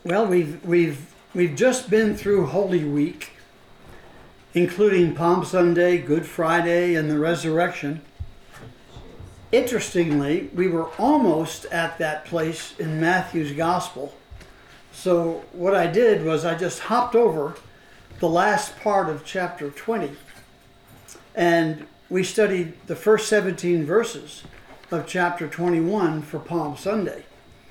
Well, we've just been through Holy Week, including Palm Sunday, Good Friday, and the Resurrection. Interestingly, we were almost at that place in Matthew's Gospel. So what I did was I just hopped over the last part of chapter 20, and we studied the first 17 verses of chapter 21 for Palm Sunday.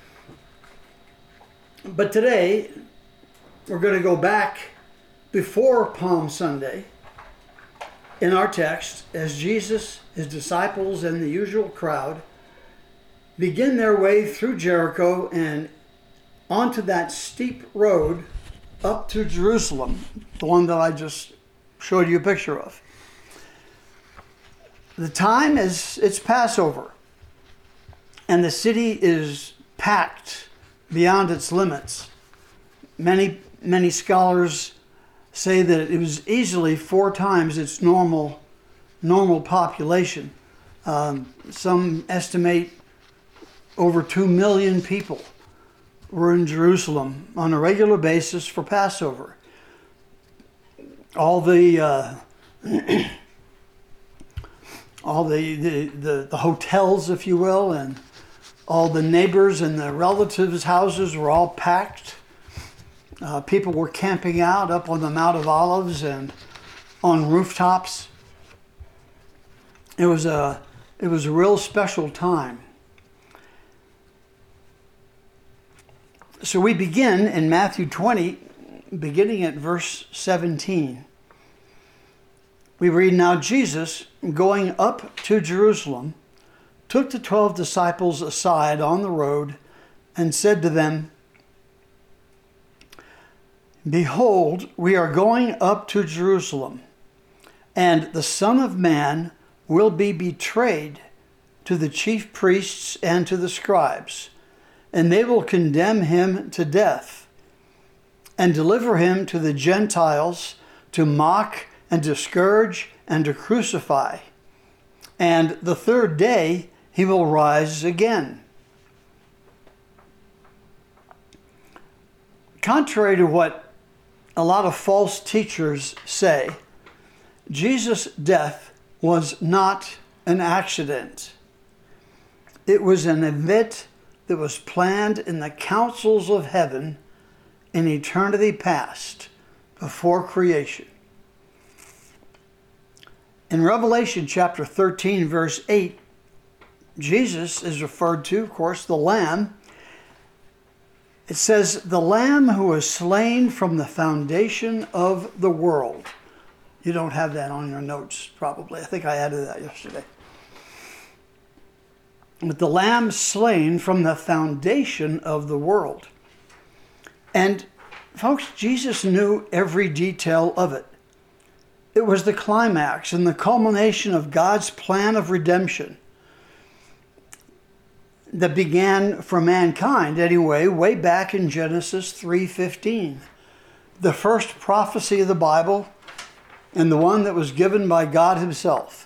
But today, we're going to go back before Palm Sunday in our text as Jesus, his disciples, and the usual crowd begin their way through Jericho and onto that steep road up to Jerusalem, the one that I just showed you a picture of. The time is, it's Passover, and the city is packed beyond its limits. Many scholars say that it was easily 4 times its normal population. Some estimate over 2 million people were in Jerusalem on a regular basis for Passover. All the hotels, if you will, and all the neighbors and the relatives' houses were all packed. People were camping out up on the Mount of Olives and on rooftops. It was a real special time. So we begin in Matthew 20, beginning at verse 17. We read, "Now Jesus, going up to Jerusalem, took the 12 disciples aside on the road and said to them, 'Behold, we are going up to Jerusalem, and the Son of Man will be betrayed to the chief priests and to the scribes, and they will condemn him to death and deliver him to the Gentiles to mock and to scourge and to crucify. And the third day he will rise again.'" Contrary to what a lot of false teachers say, Jesus' death was not an accident. It was an event that was planned in the councils of heaven in eternity past, before creation. In Revelation chapter 13, verse 8, Jesus is referred to, of course, the Lamb. It says, "The Lamb who was slain from the foundation of the world." You don't have that on your notes, probably. I think I added that yesterday. But the Lamb slain from the foundation of the world. And folks, Jesus knew every detail of it. It was the climax and the culmination of God's plan of redemption that began for mankind anyway, way back in Genesis 3:15. The first prophecy of the Bible and the one that was given by God himself,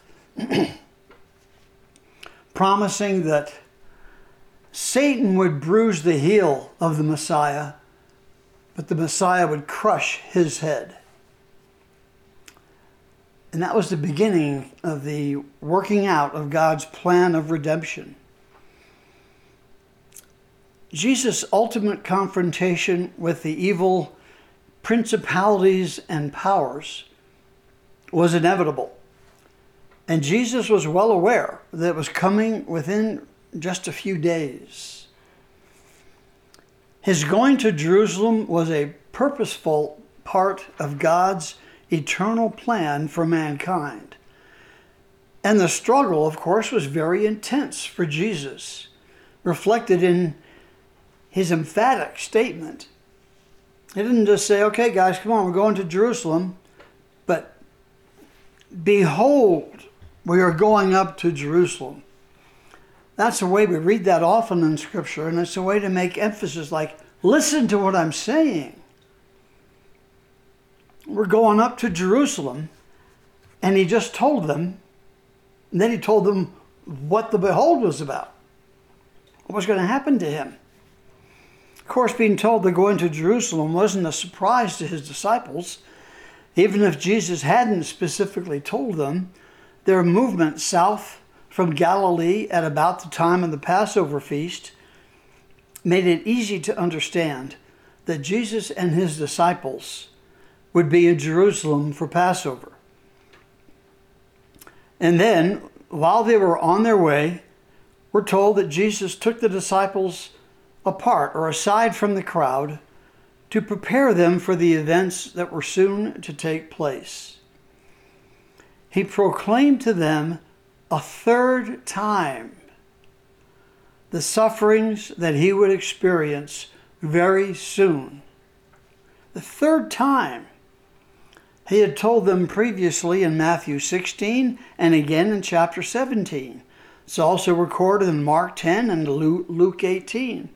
promising that Satan would bruise the heel of the Messiah, but the Messiah would crush his head. And that was the beginning of the working out of God's plan of redemption. Jesus' ultimate confrontation with the evil principalities and powers was inevitable. And Jesus was well aware that it was coming within just a few days. His going to Jerusalem was a purposeful part of God's eternal plan for mankind. And the struggle, of course, was very intense for Jesus, reflected in his emphatic statement. He didn't just say, "Okay, guys, come on, we're going to Jerusalem," but "Behold, we are going up to Jerusalem." That's the way we read that often in Scripture, and it's a way to make emphasis like, listen to what I'm saying. We're going up to Jerusalem, and he just told them, and then he told them what the behold was about, what was going to happen to him. Of course, being told to go into Jerusalem wasn't a surprise to his disciples. Even if Jesus hadn't specifically told them, their movement south from Galilee at about the time of the Passover feast made it easy to understand that Jesus and his disciples would be in Jerusalem for Passover. And then, while they were on their way, we're told that Jesus took the disciples apart or aside from the crowd to prepare them for the events that were soon to take place. He proclaimed to them a third time the sufferings that he would experience very soon. The third time. He had told them previously in Matthew 16 and again in chapter 17. It's also recorded in Mark 10 and Luke 18.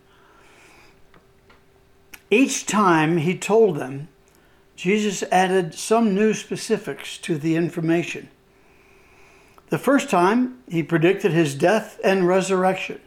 Each time he told them, Jesus added some new specifics to the information. The first time, he predicted his death and resurrection.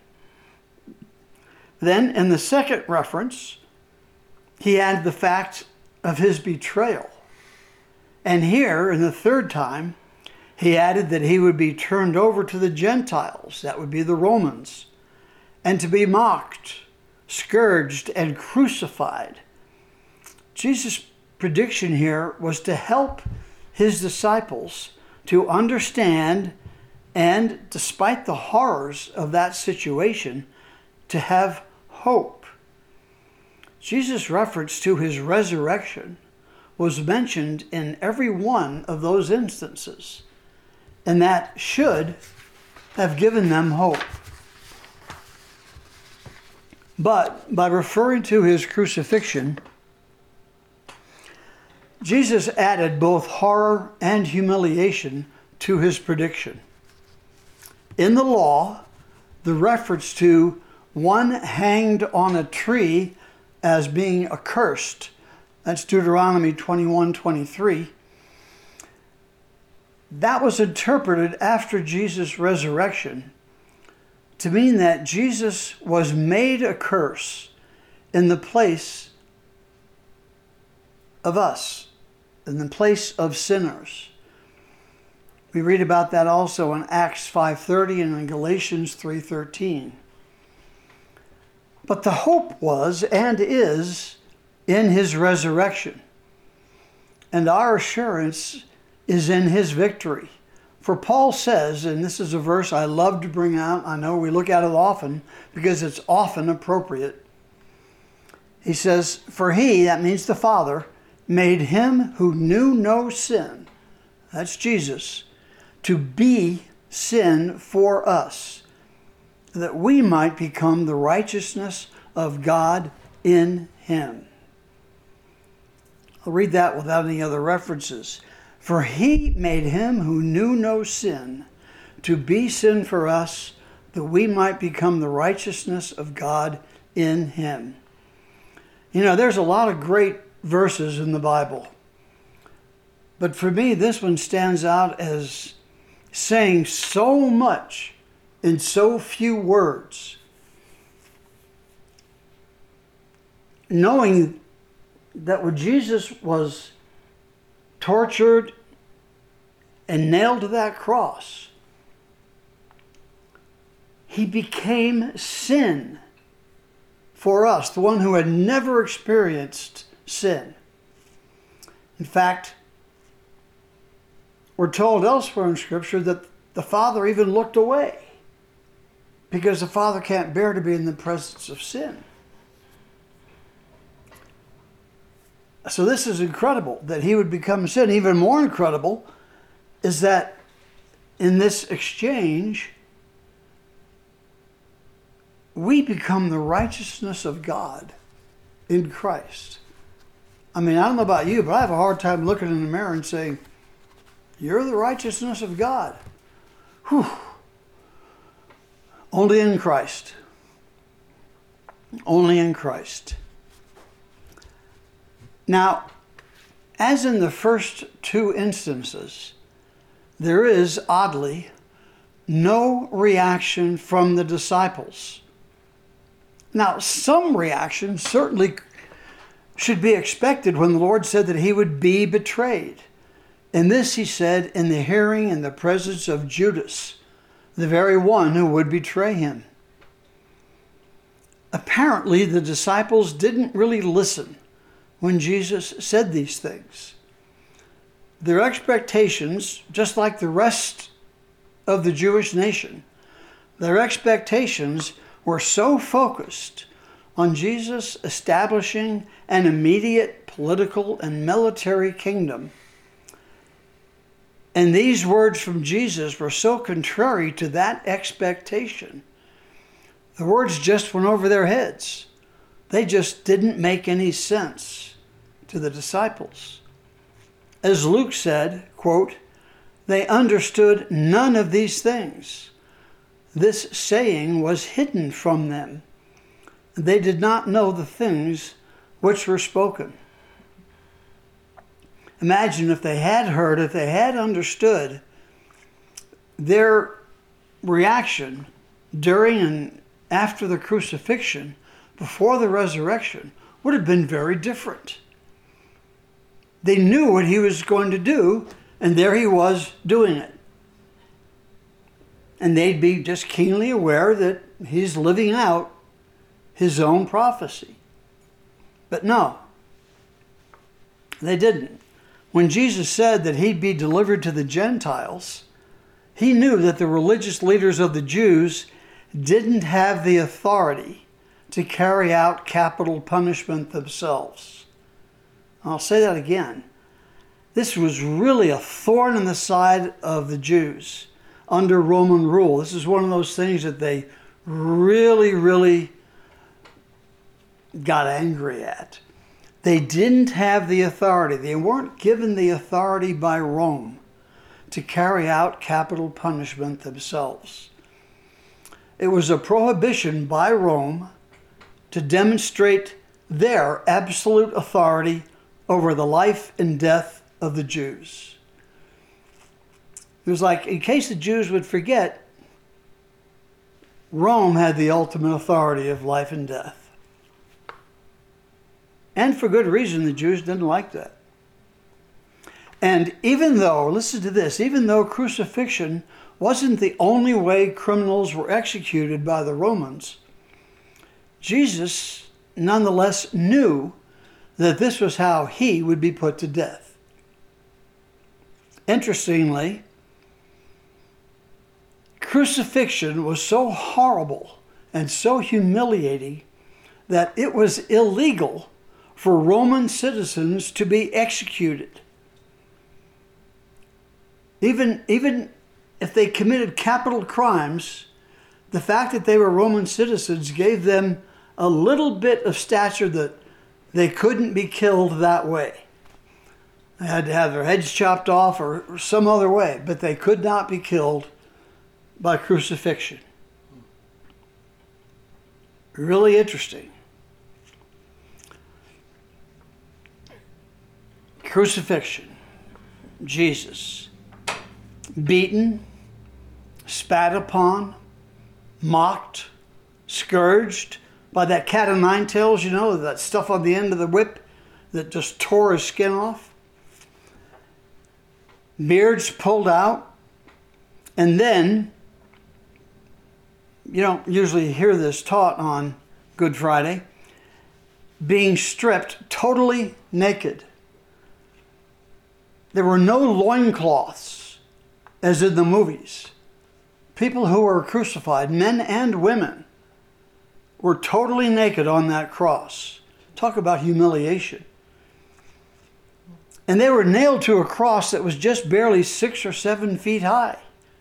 Then, in the second reference, he added the fact of his betrayal. And here, in the third time, he added that he would be turned over to the Gentiles, that would be the Romans, and to be mocked, scourged, and crucified. Jesus' prediction here was to help his disciples to understand and, despite the horrors of that situation, to have hope. Jesus' reference to his resurrection was mentioned in every one of those instances, and that should have given them hope. But by referring to his crucifixion, Jesus added both horror and humiliation to his prediction. In the law, the reference to one hanged on a tree as being accursed, that's Deuteronomy 21:23, that was interpreted after Jesus' resurrection to mean that Jesus was made a curse in the place of us, in the place of sinners. We read about that also in Acts 5:30 and in Galatians 3:13. But the hope was and is in his resurrection. And our assurance is in his victory. For Paul says, and this is a verse I love to bring out, I know we look at it often because it's often appropriate. He says, for he, that means the Father, made him who knew no sin, that's Jesus, to be sin for us, that we might become the righteousness of God in him. I'll read that without any other references. For he made him who knew no sin to be sin for us, that we might become the righteousness of God in him. You know, there's a lot of great verses in the Bible, but for me, this one stands out as saying so much in so few words. Knowing that when Jesus was tortured and nailed to that cross, he became sin for us, the one who had never experienced sin. In fact, we're told elsewhere in Scripture that the Father even looked away because the Father can't bear to be in the presence of sin. So this is incredible that he would become sin. Even more incredible is that in this exchange, we become the righteousness of God in Christ. I mean, I don't know about you, but I have a hard time looking in the mirror and saying, you're the righteousness of God. Whew. Only in Christ. Only in Christ. Now, as in the first two instances, there is, oddly, no reaction from the disciples. Now, some reaction certainly should be expected when the Lord said that he would be betrayed. And this he said in the hearing and the presence of Judas, the very one who would betray him. Apparently, the disciples didn't really listen when Jesus said these things. Their expectations, just like the rest of the Jewish nation, their expectations were so focused on Jesus establishing an immediate political and military kingdom. And these words from Jesus were so contrary to that expectation. The words just went over their heads. They just didn't make any sense to the disciples. As Luke said, quote, "They understood none of these things. This saying was hidden from them. They did not know the things which were spoken." Imagine if they had heard, if they had understood, their reaction during and after the crucifixion, before the resurrection, would have been very different. They knew what he was going to do, and there he was doing it. And they'd be just keenly aware that he's living out his own prophecy. But no, they didn't. When Jesus said that he'd be delivered to the Gentiles, he knew that the religious leaders of the Jews didn't have the authority to carry out capital punishment themselves. I'll say that again. This was really a thorn in the side of the Jews under Roman rule. This is one of those things that they really got angry at. They didn't have the authority. They weren't given the authority by Rome to carry out capital punishment themselves. It was a prohibition by Rome to demonstrate their absolute authority over the life and death of the Jews. It was like, in case the Jews would forget, Rome had the ultimate authority of life and death. And for good reason, the Jews didn't like that. And even though, listen to this, even though crucifixion wasn't the only way criminals were executed by the Romans, Jesus nonetheless knew that this was how he would be put to death. Interestingly, crucifixion was so horrible and so humiliating that it was illegal for Roman citizens to be executed. Even if they committed capital crimes, the fact that they were Roman citizens gave them a little bit of stature that they couldn't be killed that way. They had to have their heads chopped off or some other way, but they could not be killed by crucifixion. Really interesting. Crucifixion. Jesus. Beaten, spat upon, mocked, scourged by that cat o' nine tails, you know, that stuff on the end of the whip that just tore his skin off. Beards pulled out. And then, you don't usually hear this taught on Good Friday, being stripped totally naked. There were no loincloths, as in the movies. People who were crucified, men and women, were totally naked on that cross. Talk about humiliation. And they were nailed to a cross that was just barely 6 or 7 feet high,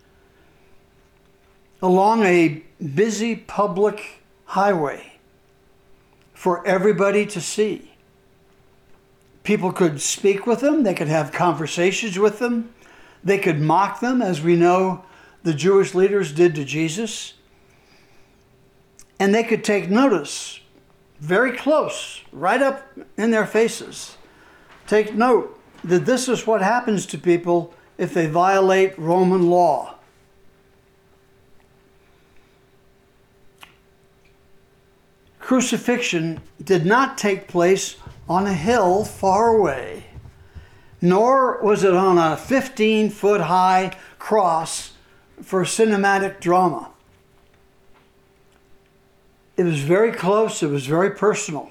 along a busy public highway for everybody to see. People could speak with them. They could have conversations with them. They could mock them, as we know the Jewish leaders did to Jesus. And they could take notice, very close, right up in their faces. Take note that this is what happens to people if they violate Roman law. crucifixion did not take place on a hill far away, nor was it on a 15-foot high cross for cinematic drama. It was very close, it was very personal.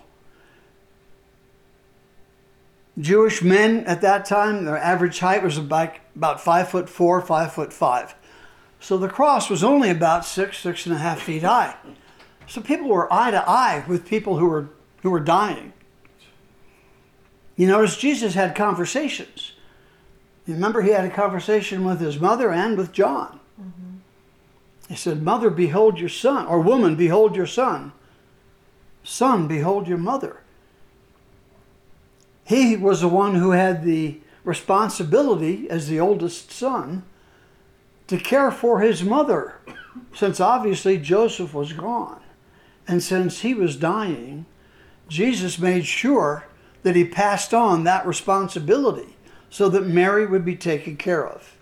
Jewish men at that time, their average height was about 5'4", 5'5". So the cross was only about 6.5 feet high. So people were eye to eye with people who were dying. You notice Jesus had conversations. You remember he had a conversation with his mother and with John. Mm-hmm. He said, "Mother, behold your son," or "Woman, behold your son. Son, behold your mother." He was the one who had the responsibility as the oldest son to care for his mother, since obviously Joseph was gone. And since he was dying, Jesus made sure that he passed on that responsibility so that Mary would be taken care of.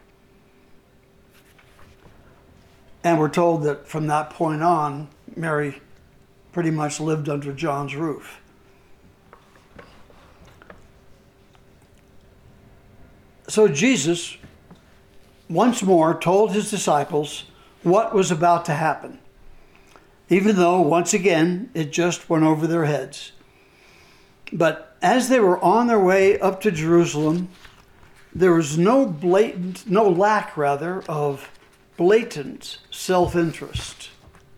And we're told that from that point on, Mary pretty much lived under John's roof. So Jesus, once more, told his disciples what was about to happen, even though, once again, it just went over their heads. But as they were on their way up to Jerusalem, there was no lack of blatant self-interest.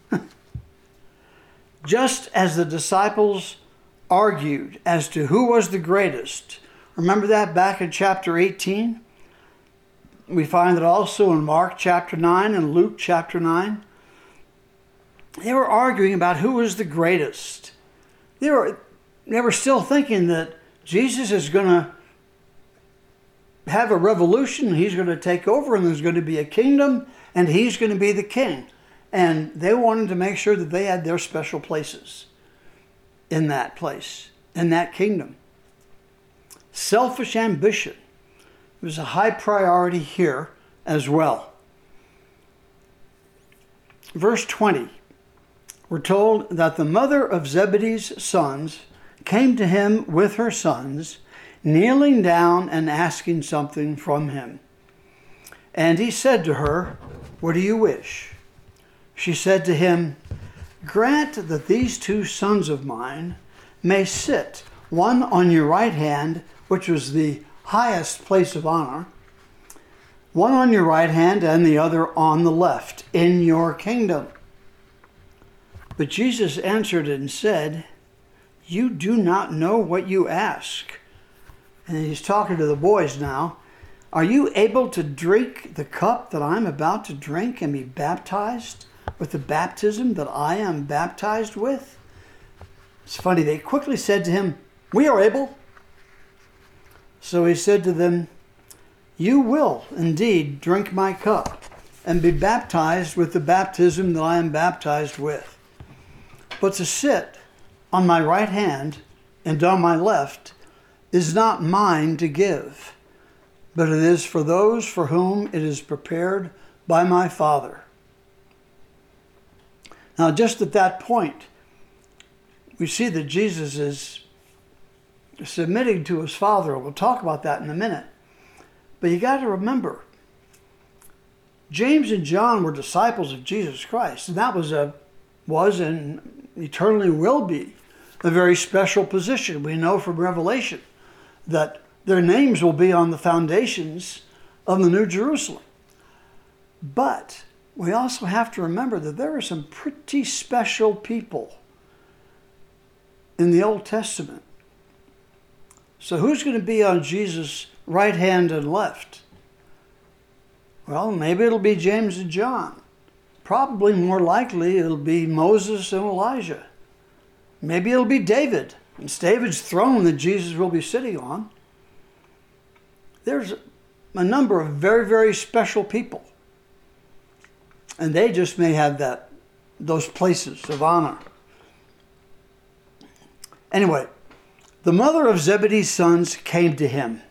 Just as the disciples argued as to who was the greatest. Remember that back in chapter 18? We find it also in Mark chapter 9 and Luke chapter 9. They were arguing about who was the greatest. They were still thinking that Jesus is going to have a revolution. He's going to take over and there's going to be a kingdom and he's going to be the king. And they wanted to make sure that they had their special places in that place, in that kingdom. Selfish ambition was a high priority here as well. Verse 20, we're told that the mother of Zebedee's sons came to him with her sons, kneeling down and asking something from him. And he said to her, "What do you wish?" She said to him, "Grant that these 2 sons of mine may sit, one on your right hand," which was the highest place of honor, "one on your right hand and the other on the left, in your kingdom." But Jesus answered and said, "You do not know what you ask." And he's talking to the boys now. "Are you able to drink the cup that I'm about to drink and be baptized with the baptism that I am baptized with?" It's funny, they quickly said to him, "We are able." So he said to them, "You will indeed drink my cup and be baptized with the baptism that I am baptized with. But to sit on my right hand and on my left is not mine to give, but it is for those for whom it is prepared by my Father." Now, just at that point, we see that Jesus is submitting to his Father. We'll talk about that in a minute. But you got to remember, James and John were disciples of Jesus Christ, and that was and eternally will be a very special position. We know from Revelation that their names will be on the foundations of the New Jerusalem. But we also have to remember that there are some pretty special people in the Old Testament. So who's going to be on Jesus' right hand and left? Well, maybe it'll be James and John. Probably more likely it'll be Moses and Elijah. Maybe it'll be David. It's David's throne that Jesus will be sitting on. There's a number of very, very special people. And they just may have those places of honor. Anyway, the mother of Zebedee's sons came to him.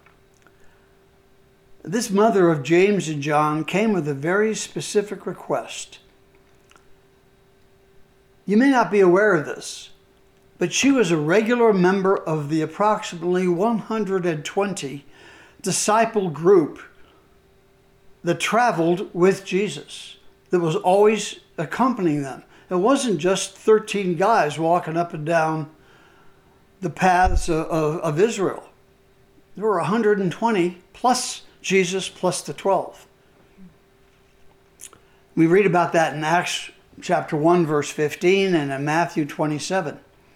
This mother of James and John came with a very specific request. You may not be aware of this, but she was a regular member of the approximately 120 disciple group that traveled with Jesus, that was always accompanying them. It wasn't just 13 guys walking up and down the paths of Israel. There were 120 plus Jesus plus the 12. We read about that in Acts chapter 1, verse 15, and in Matthew 27.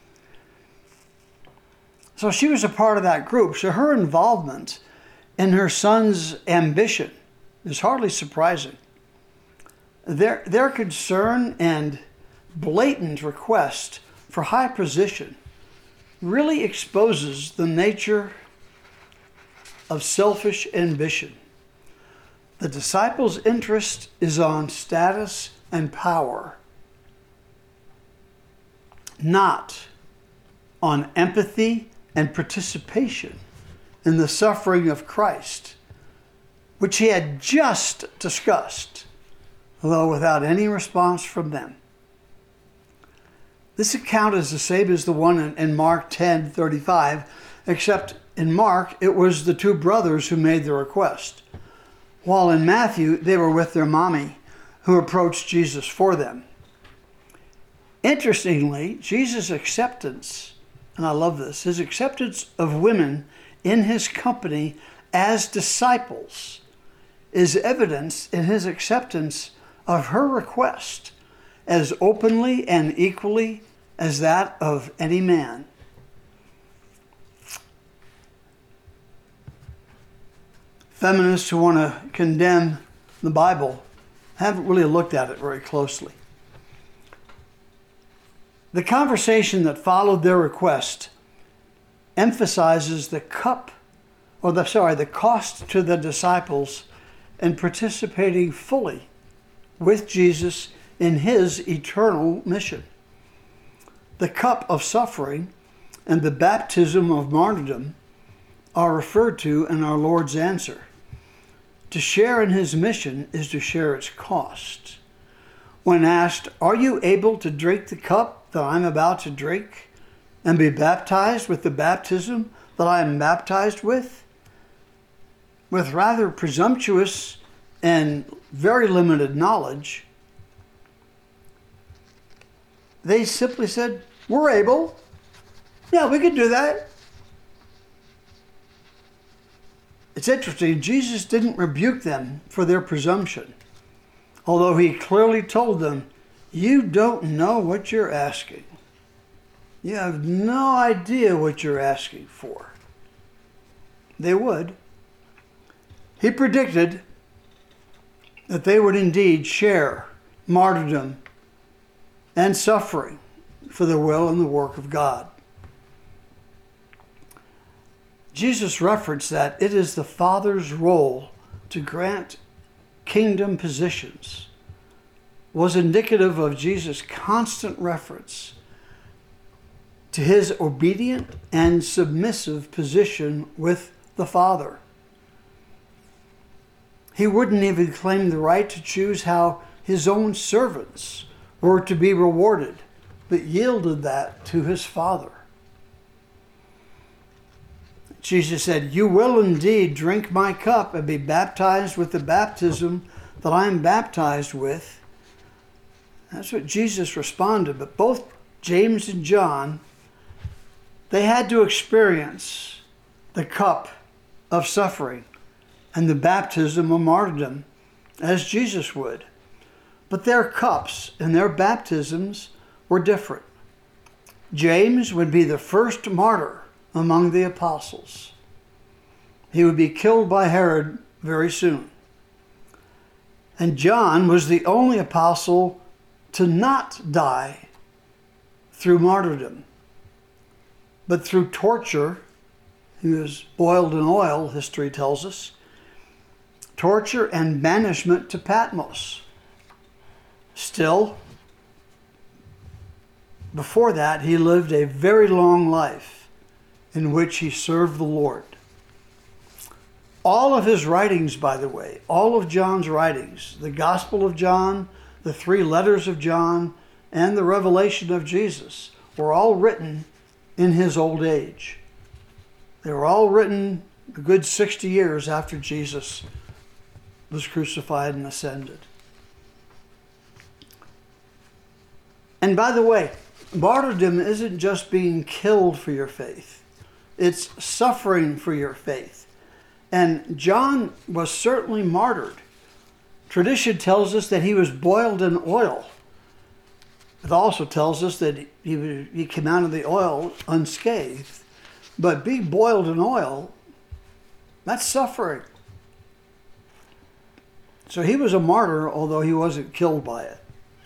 So she was a part of that group. So her involvement in her son's ambition is hardly surprising. Their concern and blatant request for high position really exposes the nature of selfish ambition. The disciples' interest is on status and power, not on empathy and participation in the suffering of Christ, which he had just discussed, although without any response from them. This account is the same as the one in Mark 10:35, except in Mark it was the two brothers who made the request, while in Matthew they were with their mommy who approached Jesus for them. Interestingly, Jesus' acceptance, and I love this, his acceptance of women in his company as disciples is evidenced in his acceptance of her request as openly and equally as that of any man. Feminists who want to condemn the Bible haven't really looked at it very closely. The conversation that followed their request emphasizes the cost to the disciples in participating fully with Jesus in his eternal mission. The cup of suffering and the baptism of martyrdom are referred to in our Lord's answer. To share in his mission is to share its cost. When asked, "Are you able to drink the cup that I'm about to drink and be baptized with the baptism that I am baptized with?" With rather presumptuous and very limited knowledge, they simply said, "We're able. Yeah, we can do that." It's interesting, Jesus didn't rebuke them for their presumption, although he clearly told them, "You don't know what you're asking. You have no idea what you're asking for." They would. He predicted that they would indeed share martyrdom and suffering for the will and the work of God. Jesus referenced that it is the Father's role to grant kingdom positions, was indicative of Jesus' constant reference to his obedient and submissive position with the Father. He wouldn't even claim the right to choose how his own servants were to be rewarded, but yielded that to his Father. Jesus said, "You will indeed drink my cup and be baptized with the baptism that I am baptized with." That's what Jesus responded. But both James and John, they had to experience the cup of suffering and the baptism of martyrdom as Jesus would. But their cups and their baptisms were different. James would be the first martyr among the apostles. He would be killed by Herod very soon. And John was the only apostle to not die through martyrdom, but through torture. He was boiled in oil, history tells us. Torture and banishment to Patmos. Still, before that, he lived a very long life in which he served the Lord. All of his writings, by the way, all of John's writings, the Gospel of John, the 3 letters of John, and the revelation of Jesus were all written in his old age. They were all written a good 60 years after Jesus was crucified and ascended. And by the way, martyrdom isn't just being killed for your faith. It's suffering for your faith. And John was certainly martyred. Tradition tells us that he was boiled in oil. It also tells us that he came out of the oil unscathed. But being boiled in oil, that's suffering. So he was a martyr, although he wasn't killed by it.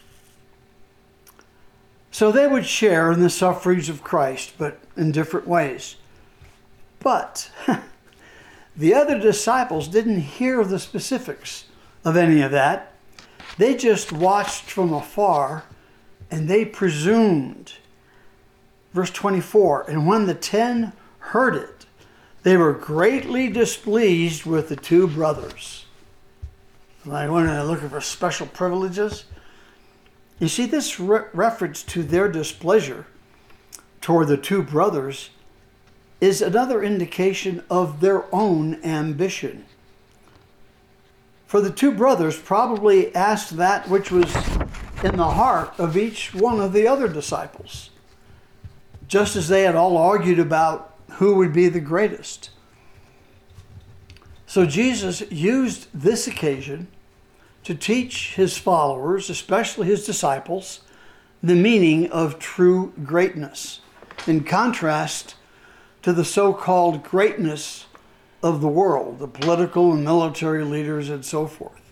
So they would share in the sufferings of Christ, but in different ways. But the other disciples didn't hear the specifics of any of that. They just watched from afar and they presumed. Verse 24, and when the 10 heard it, they were greatly displeased with the two brothers. Like when they're looking for special privileges. You see, this reference to their displeasure toward the two brothers is another indication of their own ambition. For the two brothers probably asked that which was in the heart of each one of the other disciples, just as they had all argued about who would be the greatest. So Jesus used this occasion to teach his followers, especially his disciples, the meaning of true greatness, in contrast to the so-called greatness of the world, the political and military leaders and so forth.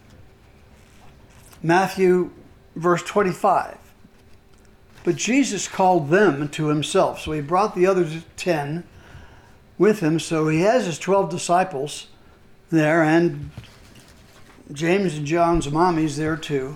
Matthew verse 25. But Jesus called them to himself. So he brought the other 10 with him. So he has his 12 disciples there, and James and John's mommy's there too.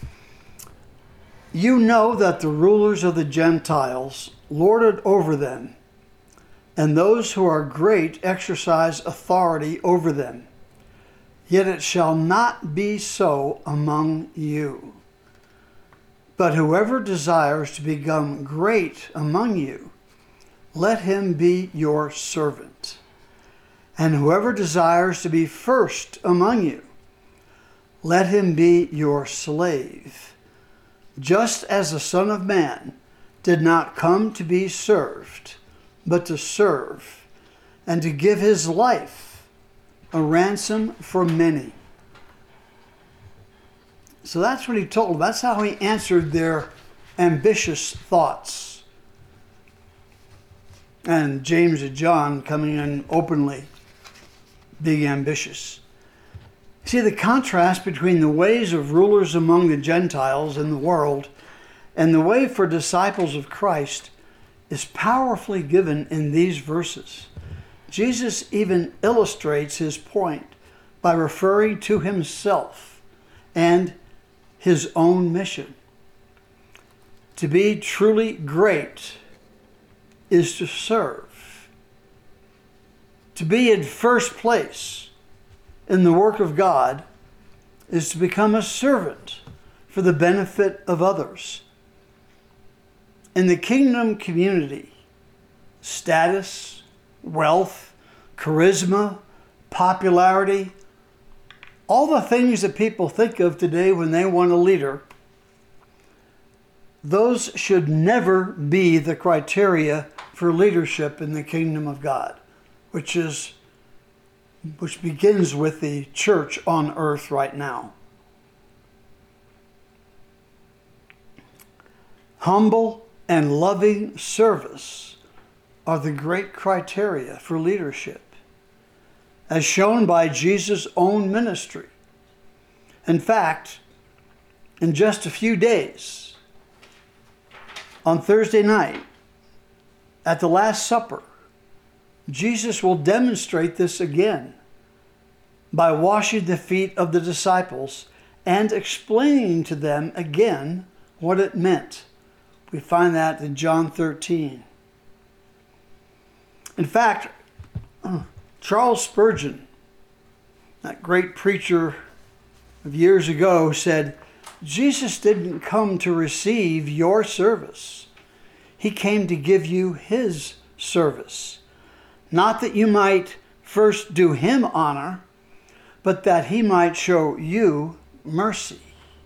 You know that the rulers of the Gentiles lord it over them, and those who are great exercise authority over them. Yet it shall not be so among you. But whoever desires to become great among you, let him be your servant. And whoever desires to be first among you, let him be your slave. Just as the Son of Man did not come to be served, but to serve, and to give his life a ransom for many. So that's what he told them. That's how he answered their ambitious thoughts. And James and John coming in openly being ambitious. See the contrast between the ways of rulers among the Gentiles in the world and the way for disciples of Christ is powerfully given in these verses. Jesus even illustrates his point by referring to himself and his own mission. To be truly great is to serve. To be in first place in the work of God is to become a servant for the benefit of others. In the kingdom community, status, wealth, charisma, popularity, all the things that people think of today when they want a leader, those should never be the criteria for leadership in the kingdom of God, which begins with the church on earth right now. Humble and loving service are the great criteria for leadership, as shown by Jesus' own ministry. In fact, in just a few days, on Thursday night, at the Last Supper, Jesus will demonstrate this again by washing the feet of the disciples and explaining to them again what it meant. We find that in John 13. In fact, Charles Spurgeon, that great preacher of years ago, said, Jesus didn't come to receive your service. He came to give you his service. Not that you might first do him honor, but that he might show you mercy.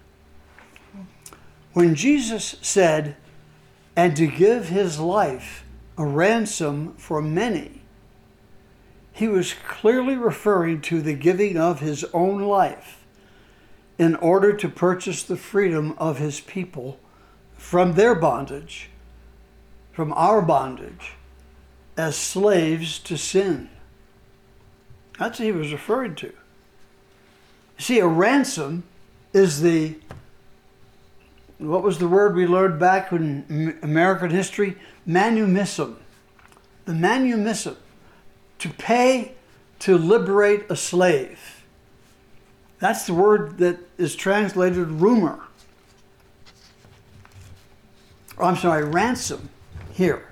When Jesus said, and to give his life a ransom for many, he was clearly referring to the giving of his own life in order to purchase the freedom of his people from their bondage, from our bondage, as slaves to sin. That's what he was referring to. See, a ransom is what was the word we learned back in American history? Manumissum. The manumissum. To pay to liberate a slave. That's the word that is translated rumor. Ransom here.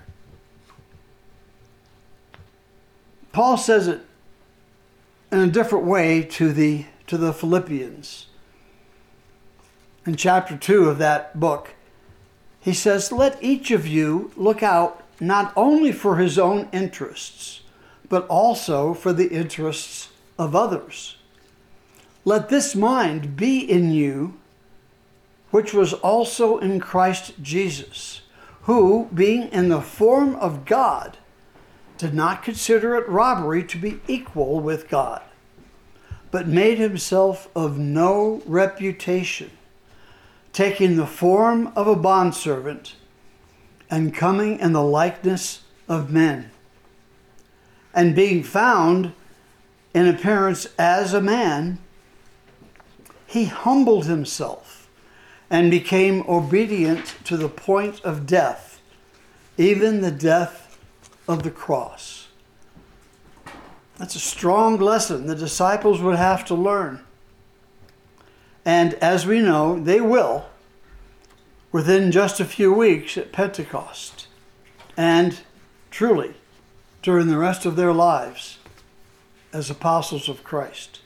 Paul says it in a different way to the Philippians. In chapter 2 of that book, he says, let each of you look out not only for his own interests, but also for the interests of others. Let this mind be in you, which was also in Christ Jesus, who, being in the form of God, did not consider it robbery to be equal with God, but made himself of no reputation, taking the form of a bondservant and coming in the likeness of men. And being found in appearance as a man, he humbled himself and became obedient to the point of death, even the death of the cross. That's a strong lesson the disciples would have to learn. And as we know, they will within just a few weeks at Pentecost. And truly, during the rest of their lives as apostles of Christ.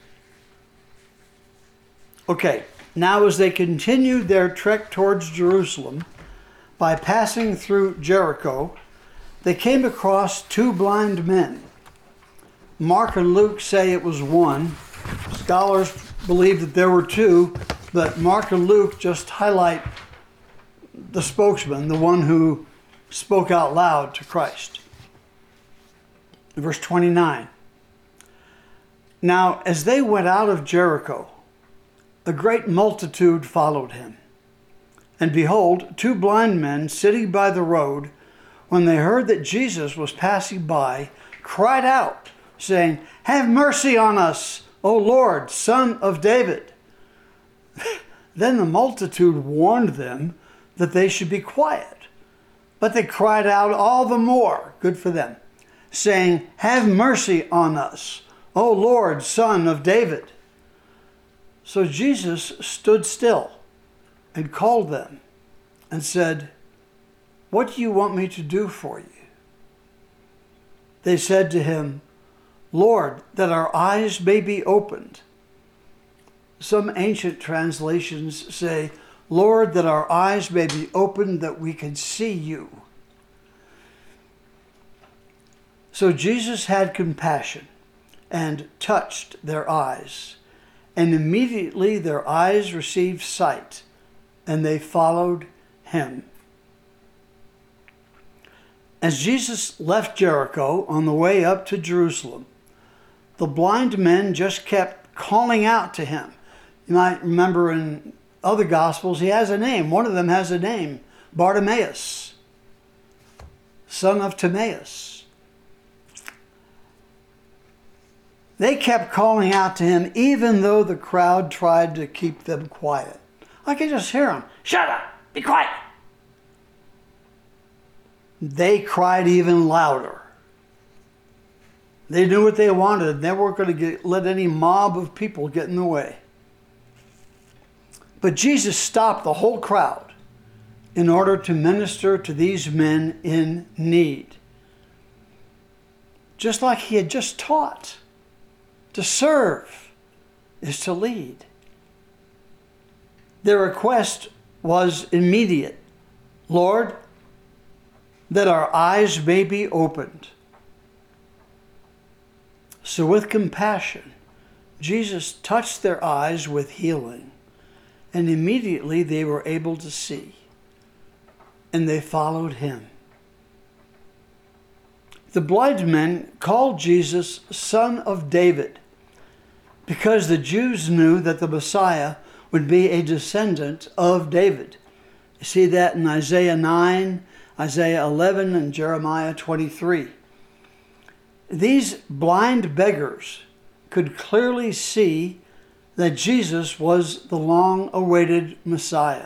Okay, now as they continued their trek towards Jerusalem, by passing through Jericho, they came across two blind men. Mark and Luke say it was one. Scholars believe that there were two, but Mark and Luke just highlight the spokesman, the one who spoke out loud to Christ. Verse 29. Now, as they went out of Jericho, a great multitude followed him. And behold, two blind men sitting by the road, when they heard that Jesus was passing by, cried out, saying, have mercy on us, O Lord, Son of David. Then the multitude warned them that they should be quiet. But they cried out all the more, good for them, saying, have mercy on us, O Lord, Son of David. So Jesus stood still and called them and said, what do you want me to do for you? They said to him, Lord, that our eyes may be opened. Some ancient translations say, Lord, that our eyes may be opened that we can see you. So Jesus had compassion and touched their eyes, and immediately their eyes received sight, and they followed him. As Jesus left Jericho on the way up to Jerusalem, the blind men just kept calling out to him. You might remember in other Gospels, he has a name. One of them has a name, Bartimaeus, son of Timaeus. They kept calling out to him, even though the crowd tried to keep them quiet. I could just hear them, shut up, be quiet. They cried even louder. They knew what they wanted. They weren't going to let any mob of people get in the way. But Jesus stopped the whole crowd in order to minister to these men in need. Just like he had just taught. To serve is to lead. Their request was immediate. Lord, that our eyes may be opened. So with compassion, Jesus touched their eyes with healing, and immediately they were able to see, and they followed him. The blind men called Jesus Son of David because the Jews knew that the Messiah would be a descendant of David. You see that in Isaiah 9, Isaiah 11, and Jeremiah 23. These blind beggars could clearly see that Jesus was the long-awaited Messiah.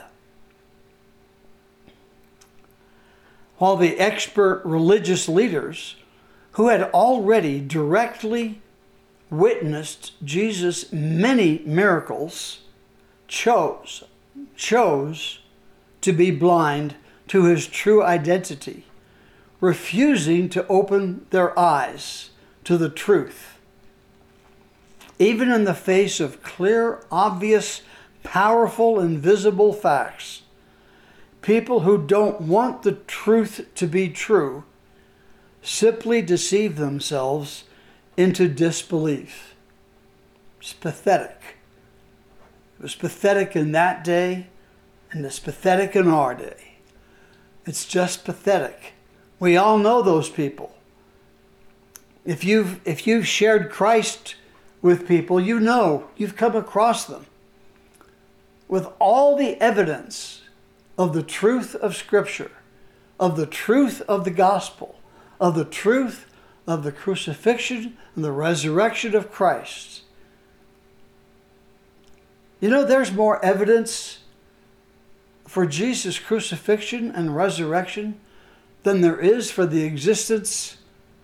While the expert religious leaders who had already directly witnessed Jesus' many miracles chose to be blind to his true identity, refusing to open their eyes to the truth. Even in the face of clear, obvious, powerful, and visible facts, people who don't want the truth to be true simply deceive themselves into disbelief. It's pathetic. It was pathetic in that day, and it's pathetic in our day. It's just pathetic. We all know those people. If you've shared Christ with people, you know you've come across them with all the evidence of the truth of Scripture, of the truth of the gospel, of the truth of the crucifixion and the resurrection of Christ. You know, there's more evidence for Jesus' crucifixion and resurrection than there is for the existence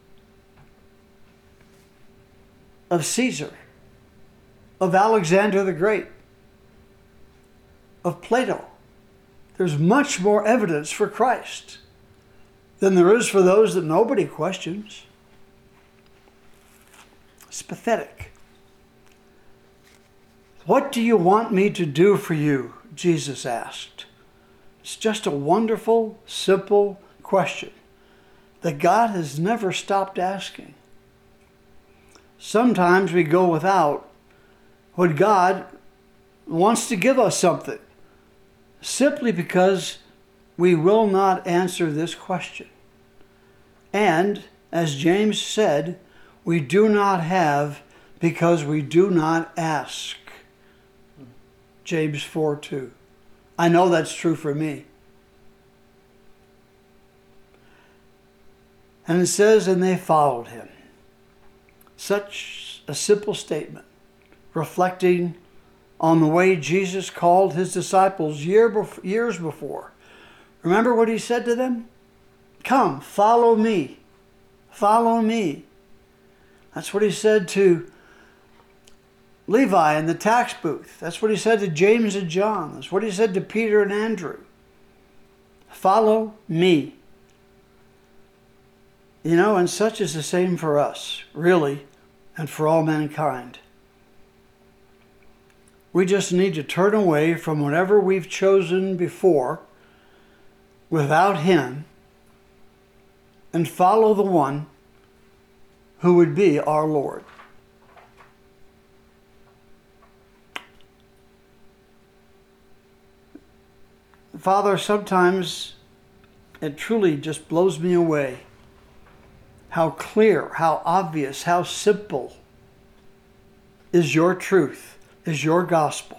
of Caesar, of Alexander the Great, of Plato. There's much more evidence for Christ than there is for those that nobody questions. It's pathetic. What do you want me to do for you? Jesus asked. It's just a wonderful, simple question that God has never stopped asking. Sometimes we go without when God wants to give us something, simply because we will not answer this question. And, as James said, we do not have because we do not ask. James 4:2. I know that's true for me. And it says, and they followed him. Such a simple statement, reflecting on the way Jesus called his disciples years before. Remember what he said to them? Come, follow me. Follow me. That's what he said to Levi in the tax booth. That's what he said to James and John. That's what he said to Peter and Andrew. Follow me. You know, and such is the same for us, really, and for all mankind. We just need to turn away from whatever we've chosen before without him and follow the one who would be our Lord. Father, sometimes it truly just blows me away how clear, how obvious, how simple is your truth, is your gospel.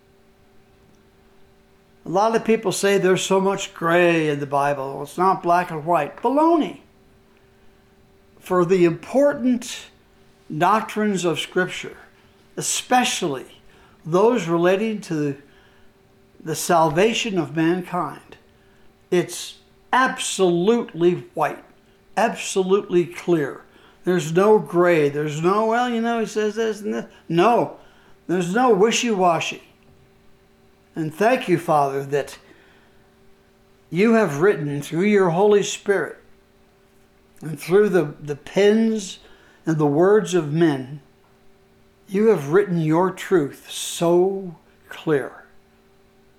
A lot of people say there's so much gray in the Bible. It's not black and white. Baloney. For the important doctrines of Scripture, especially those relating to the salvation of mankind, it's absolutely white, absolutely clear. There's no gray. There's no, well, you know, he says this and this. No, there's no wishy-washy. And thank you, Father, that you have written through your Holy Spirit and through the pens and the words of men, you have written your truth so clear.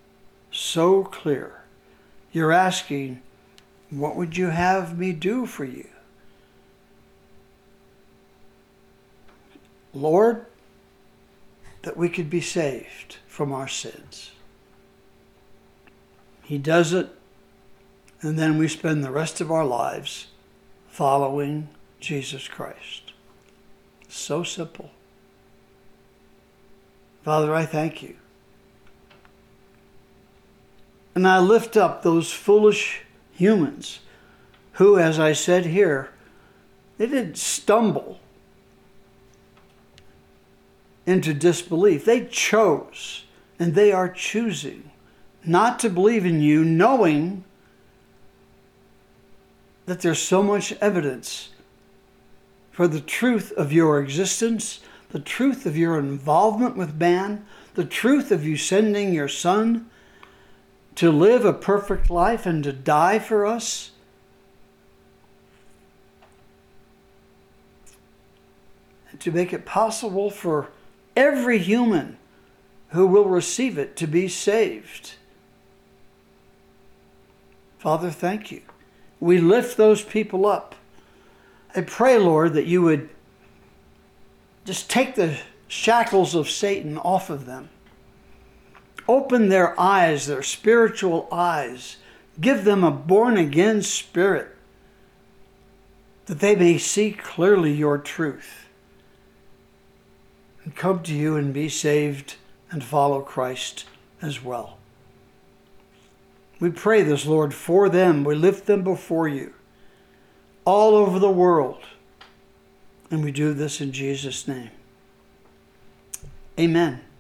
so clear. You're asking, what would you have me do for you? Lord, that we could be saved from our sins. He does it, and then we spend the rest of our lives following Jesus Christ. So simple. Father, I thank you. And I lift up those foolish humans who, as I said here, they didn't stumble into disbelief. They chose, and they are choosing not to believe in you, knowing that there's so much evidence for the truth of your existence, the truth of your involvement with man, the truth of you sending your Son to live a perfect life and to die for us. And to make it possible for every human who will receive it to be saved. Father, thank you. We lift those people up. I pray, Lord, that you would just take the shackles of Satan off of them. Open their eyes, their spiritual eyes. Give them a born-again spirit that they may see clearly your truth and come to you and be saved and follow Christ as well. We pray this, Lord, for them. We lift them before you all over the world. And we do this in Jesus' name. Amen.